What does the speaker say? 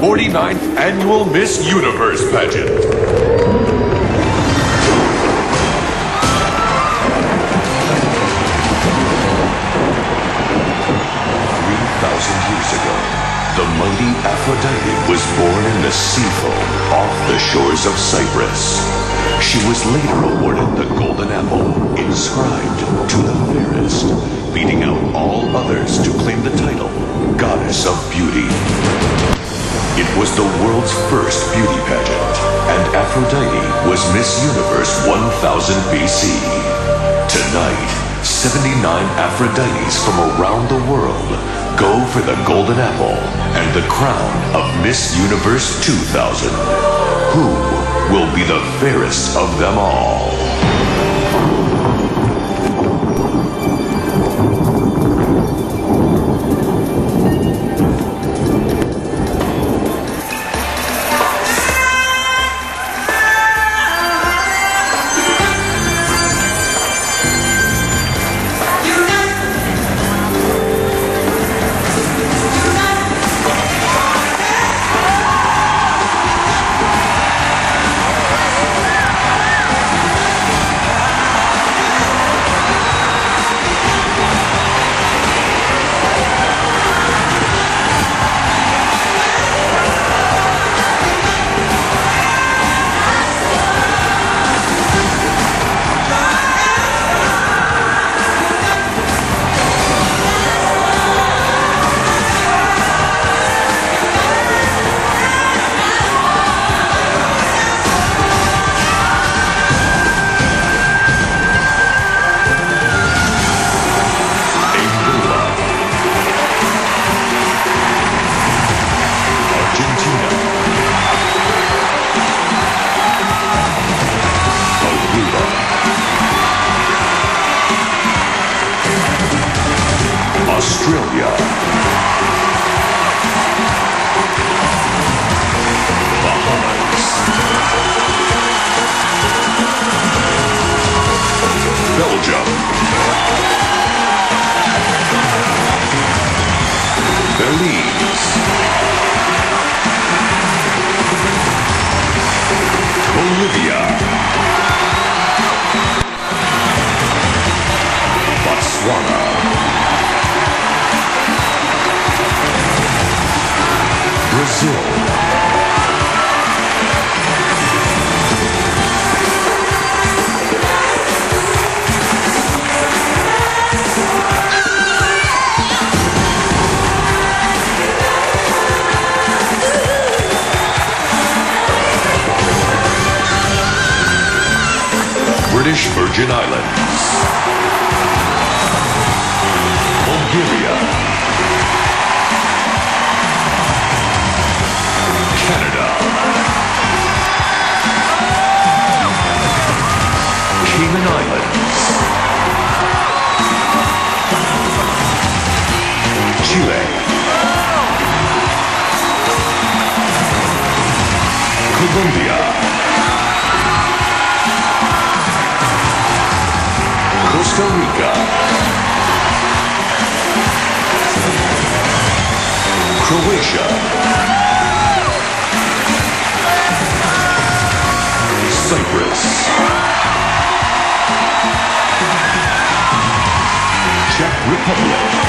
49th Annual Miss Universe Pageant. 3,000 years ago, the mighty Aphrodite was born in the sea foam off the shores of Cyprus. She was later awarded the Golden Apple, inscribed to the fairest, beating out all others to claim the title Goddess of Beauty. It was the world's first beauty pageant, and Aphrodite was Miss Universe 1000 BC. Tonight, 79 Aphrodites from around the world go for the Golden Apple and the crown of Miss Universe 2000. Who will be the fairest of them all? Australia, Bahamas, Belgium, Belize, Bolivia, Botswana, Brazil, British Virgin Islands, Bulgaria, Canada, Cayman Islands, Chile, Colombia, Costa Rica, Croatia, Cyprus, Czech Republic,